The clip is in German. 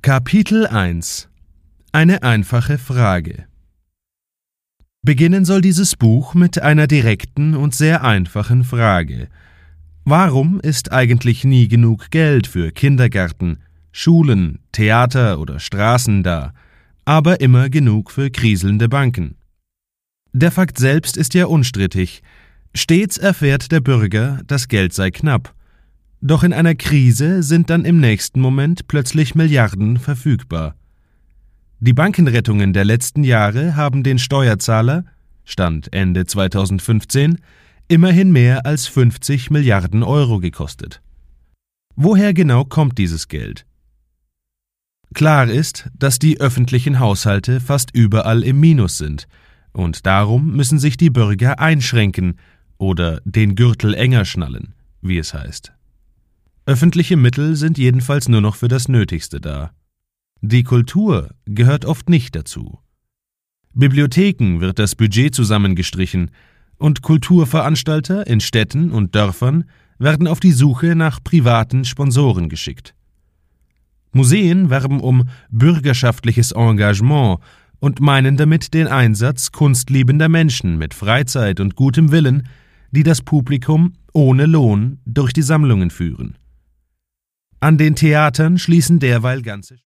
Kapitel 1 – Eine einfache Frage. Beginnen soll dieses Buch mit einer direkten und sehr einfachen Frage. Warum ist eigentlich nie genug Geld für Kindergärten, Schulen, Theater oder Straßen da, aber immer genug für kriselnde Banken? Der Fakt selbst ist ja unstrittig. Stets erfährt der Bürger, das Geld sei knapp. Doch in einer Krise sind dann im nächsten Moment plötzlich Milliarden verfügbar. Die Bankenrettungen der letzten Jahre haben den Steuerzahler, Stand Ende 2015, immerhin mehr als 50 Milliarden Euro gekostet. Woher genau kommt dieses Geld? Klar ist, dass die öffentlichen Haushalte fast überall im Minus sind, und darum müssen sich die Bürger einschränken oder den Gürtel enger schnallen, wie es heißt. Öffentliche Mittel sind jedenfalls nur noch für das Nötigste da. Die Kultur gehört oft nicht dazu. Bibliotheken wird das Budget zusammengestrichen und Kulturveranstalter in Städten und Dörfern werden auf die Suche nach privaten Sponsoren geschickt. Museen werben um bürgerschaftliches Engagement und meinen damit den Einsatz kunstliebender Menschen mit Freizeit und gutem Willen, die das Publikum ohne Lohn durch die Sammlungen führen. An den Theatern schließen derweil ganze